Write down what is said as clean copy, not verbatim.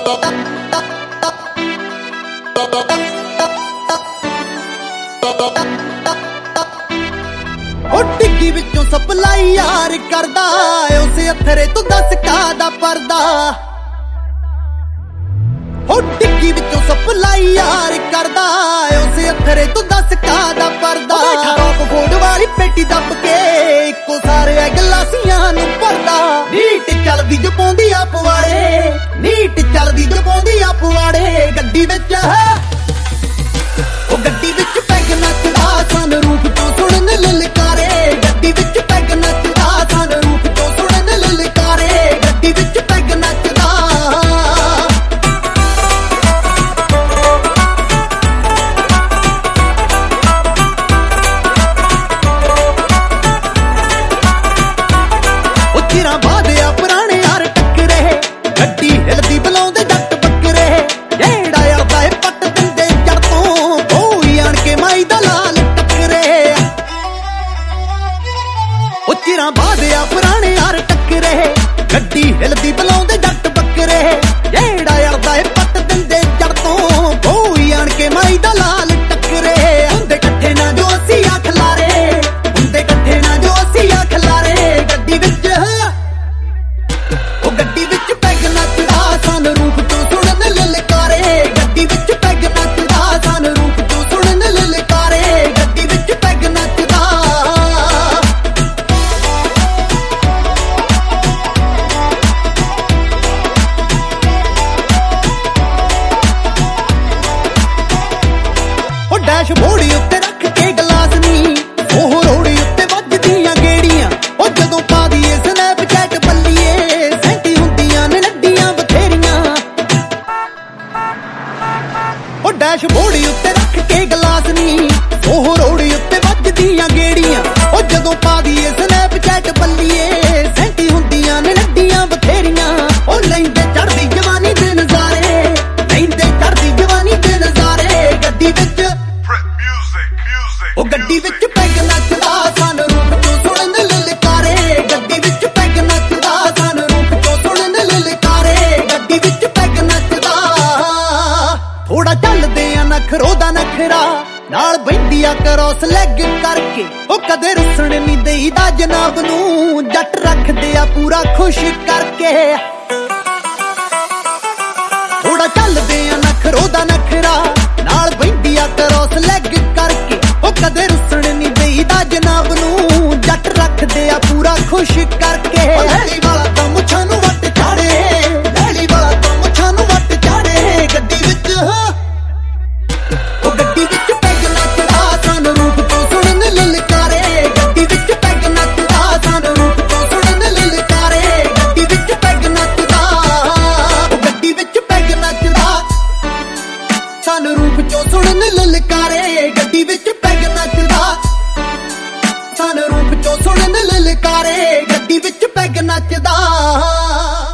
डिग्गी विचों सप्लाई यार करदा उस अथरे तू दस कादा परदा। डिग्गी विचों सप्लाई यार करदा उस अथरे तू दस कादा परदा। फोड़ वाली पेटी दब के इको सारे गलासियां नूं भरदा। नीट चलदी जो पौंदी आ पवाड़े, नीट चलदी जो पौंदी आ पवाड़े। गड्डी विच गड्डी विच पैग नचदा सन रूप चों सुणन ललकारे। गड्डी विच पैग नचदा सन रूप चों सुणन ललकारे। गड्डी विच पैग नचदा। चिरां बाद आ पुराने यार टक्करे, गड्डी हिलदी बुलाउंदे जट बकरे। जेड़ा अड़दा है पट दिंदे जड़ तों कोई आण के माई दा लाल टक्करे। चिरां बाद आ पुराने यार टक्करे, गड्डी हिलदी बुलाउंदे जट बकरे। जेड़ा अड़दा है पट दिंदे जड़ तों कोई आण के माई दा लाल टक्करे। हुंदे कट्ठे ना जो असीं आ खलारे, हुंदे कट्ठे ना जो असीं आ खलारे। गड्डी विच गड्डी विच पैग नचदा सन रूप चों सुणन ललकारे। गड्डी विच पैग नचदा सन रूप चों सुणन ललकारे। गड्डी विच पैग नचदा। डैशबोर्ड उत्ते रख के गलास नी ओह रोड़ी उत्ते वजदियां गेड़ियां। जदों पा दीए स्नैपचैट बल्लीए सैंटी हुंदियां ने नड्डियां बथेरियां। डैशबोर्ड उत्ते रख के गलास नी ओह रोड़ी उत्ते वजदियां गेड़ियां। जदों पा दीए स्नैपचैट बल्लीए सैंटी हुंदियां ने नड्डियां बथेरियां। लैंदे चढ़दी जवानी दे नज़ारे, लैंदे चढ़दी जवानी दे नज़ारे। गड्डी विच गड्डी विच पैग नचदा सन रूप चों सुणन ललकारे। गड्डी विच पैग नचदा सन रूप चों सुणन ललकारे। गड्डी विच पैग नचदा। थोड़ा चलदे आ नखरो दा नखरा नाल बहिंदी आ क्रॉस लैग करके। कदे रुसण नी देईदा जनाब नूं जट रखदे आ पूरा खुश करके। थोड़ा चलदे आ नखरो दा नखरा नाल बहिंदी आ क्रॉस लैग करके। कदे रुसण नी देईदा जनाब नूं जट रखदे आ पूरा खुश करके। लैली वाला तां मुछां नूं वट चाड़े, लैली वाला तां मुछां नूं वट चाड़े। गड्डी विच गड्डी विच पैग नचदा सन रूप चों सुणन ललकारे। गड्डी विच पैग नचदा सन रूप चों सुणन ललकारे। गड्डी विच पैग नचदा। गड्डी विच पैग नचदा सन रूप चों सुणन ललकारे। गड्डी विच पैग नचदा सन रूप चों सुणन ललकारे। गड्डी विच पैग नचदा।